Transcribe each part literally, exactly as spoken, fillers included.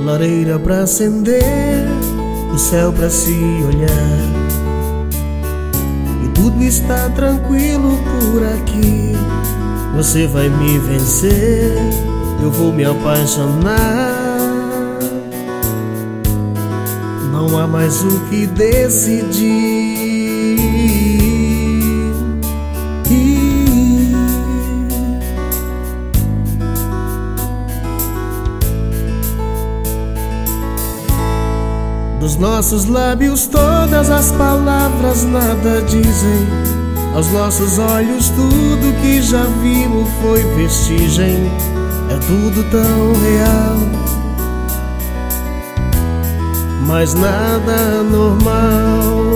lareira pra acender, o céu pra se olhar, e tudo está tranquilo por aqui. Você vai me vencer, eu vou me apaixonar. Não há mais o que decidir. Dos nossos lábios todas as palavras nada dizem, aos nossos olhos tudo que já vimos foi vestigem. É tudo tão real, mas nada normal.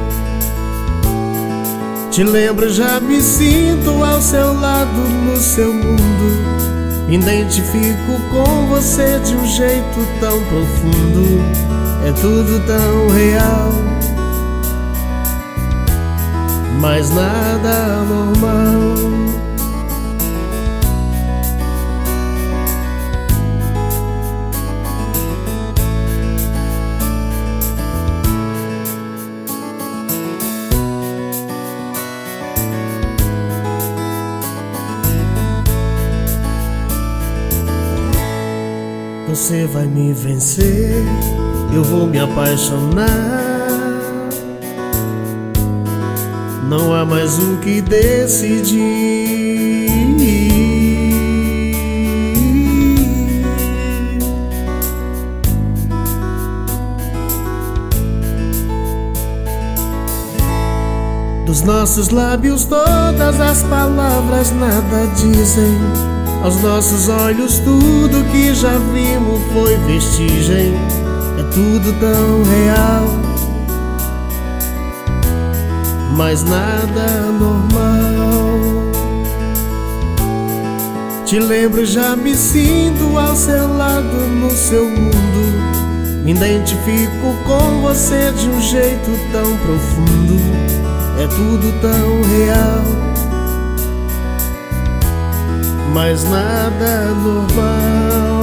Te lembro, já me sinto ao seu lado no seu mundo. Me identifico com você de um jeito tão profundo. É tudo tão real, mas nada normal. Você vai me vencer, eu vou me apaixonar. Não há mais o que decidir. Dos nossos lábios todas as palavras nada dizem, aos nossos olhos tudo que já vimos foi vestigem. É tudo tão real, mas nada normal. Te lembro, já me sinto ao seu lado no seu mundo. Me identifico com você de um jeito tão profundo. É tudo tão real, mas nada normal.